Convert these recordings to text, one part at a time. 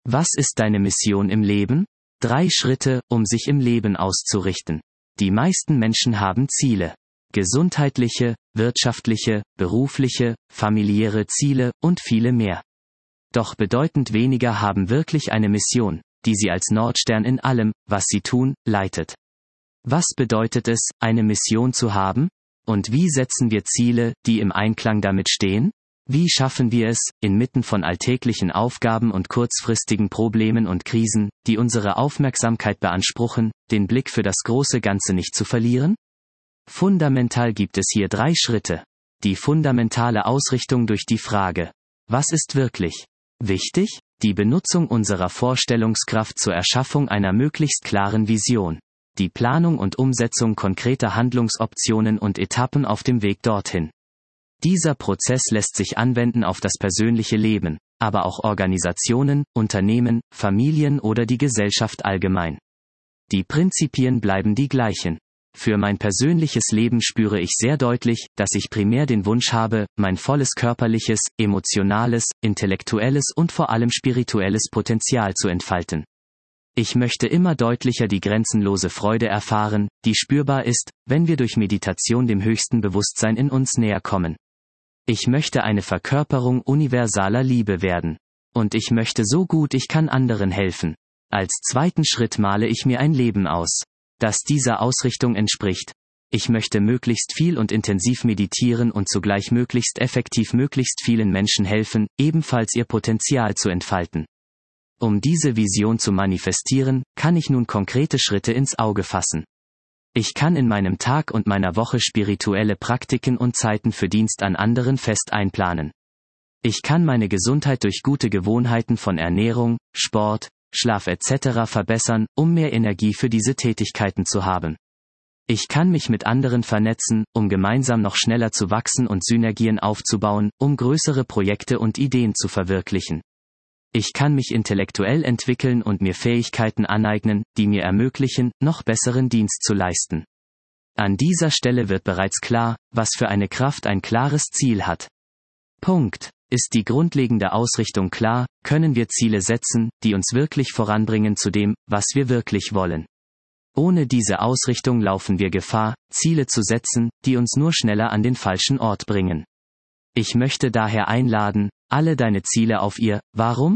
Was ist deine Mission im Leben? 3 Schritte, um sich im Leben auszurichten. Die meisten Menschen haben Ziele. Gesundheitliche, wirtschaftliche, berufliche, familiäre Ziele und viele mehr. Doch bedeutend weniger haben wirklich eine Mission, die sie als Nordstern in allem, was sie tun, leitet. Was bedeutet es, eine Mission zu haben? Und wie setzen wir Ziele, die im Einklang damit stehen? Wie schaffen wir es, inmitten von alltäglichen Aufgaben und kurzfristigen Problemen und Krisen, die unsere Aufmerksamkeit beanspruchen, den Blick für das große Ganze nicht zu verlieren? Fundamental gibt es hier 3 Schritte. Die fundamentale Ausrichtung durch die Frage: Was ist wirklich wichtig? Die Benutzung unserer Vorstellungskraft zur Erschaffung einer möglichst klaren Vision. Die Planung und Umsetzung konkreter Handlungsoptionen und Etappen auf dem Weg dorthin. Dieser Prozess lässt sich anwenden auf das persönliche Leben, aber auch Organisationen, Unternehmen, Familien oder die Gesellschaft allgemein. Die Prinzipien bleiben die gleichen. Für mein persönliches Leben spüre ich sehr deutlich, dass ich primär den Wunsch habe, mein volles körperliches, emotionales, intellektuelles und vor allem spirituelles Potenzial zu entfalten. Ich möchte immer deutlicher die grenzenlose Freude erfahren, die spürbar ist, wenn wir durch Meditation dem höchsten Bewusstsein in uns näher kommen. Ich möchte eine Verkörperung universaler Liebe werden. Und ich möchte so gut ich kann anderen helfen. Als 2. Schritt male ich mir ein Leben aus, das dieser Ausrichtung entspricht. Ich möchte möglichst viel und intensiv meditieren und zugleich möglichst effektiv möglichst vielen Menschen helfen, ebenfalls ihr Potenzial zu entfalten. Um diese Vision zu manifestieren, kann ich nun konkrete Schritte ins Auge fassen. Ich kann in meinem Tag und meiner Woche spirituelle Praktiken und Zeiten für Dienst an anderen fest einplanen. Ich kann meine Gesundheit durch gute Gewohnheiten von Ernährung, Sport, Schlaf etc. verbessern, um mehr Energie für diese Tätigkeiten zu haben. Ich kann mich mit anderen vernetzen, um gemeinsam noch schneller zu wachsen und Synergien aufzubauen, um größere Projekte und Ideen zu verwirklichen. Ich kann mich intellektuell entwickeln und mir Fähigkeiten aneignen, die mir ermöglichen, noch besseren Dienst zu leisten. An dieser Stelle wird bereits klar, was für eine Kraft ein klares Ziel hat. Punkt. Ist die grundlegende Ausrichtung klar, können wir Ziele setzen, die uns wirklich voranbringen zu dem, was wir wirklich wollen. Ohne diese Ausrichtung laufen wir Gefahr, Ziele zu setzen, die uns nur schneller an den falschen Ort bringen. Ich möchte daher einladen, alle deine Ziele auf ihr Warum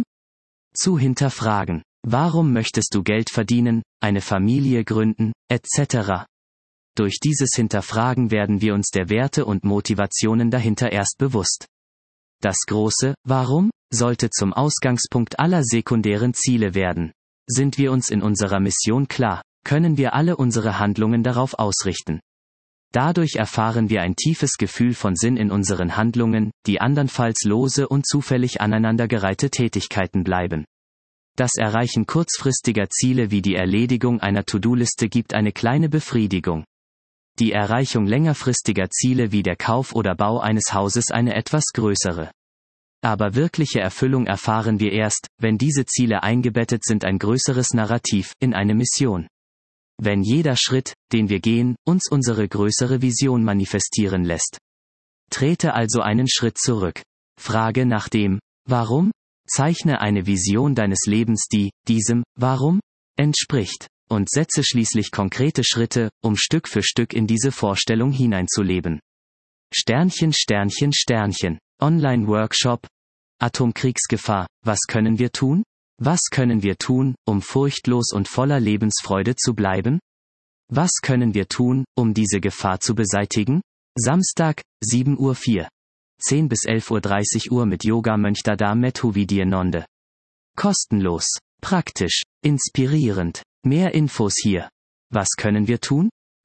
zu hinterfragen. Warum möchtest du Geld verdienen, eine Familie gründen, etc.? Durch dieses Hinterfragen werden wir uns der Werte und Motivationen dahinter erst bewusst. Das große Warum sollte zum Ausgangspunkt aller sekundären Ziele werden. Sind wir uns in unserer Mission klar, können wir alle unsere Handlungen darauf ausrichten. Dadurch erfahren wir ein tiefes Gefühl von Sinn in unseren Handlungen, die andernfalls lose und zufällig aneinandergereihte Tätigkeiten bleiben. Das Erreichen kurzfristiger Ziele wie die Erledigung einer To-Do-Liste gibt eine kleine Befriedigung. Die Erreichung längerfristiger Ziele wie der Kauf oder Bau eines Hauses eine etwas größere. Aber wirkliche Erfüllung erfahren wir erst, wenn diese Ziele eingebettet sind, ein größeres Narrativ in eine Mission. Wenn jeder Schritt, den wir gehen, uns unsere größere Vision manifestieren lässt. Trete also einen Schritt zurück. Frage nach dem Warum? Zeichne eine Vision deines Lebens, die diesem Warum entspricht. Und setze schließlich konkrete Schritte, um Stück für Stück in diese Vorstellung hineinzuleben. Sternchen, Sternchen, Sternchen. Online-Workshop. Atomkriegsgefahr. Was können wir tun? Was können wir tun, um furchtlos und voller Lebensfreude zu bleiben? Was können wir tun, um diese Gefahr zu beseitigen? Samstag, 7:04 Uhr. 10 bis 11:30 Uhr mit Yoga-Mönch Dada Methuvidyananda. Kostenlos, praktisch, inspirierend. Mehr Infos hier. Was können wir tun?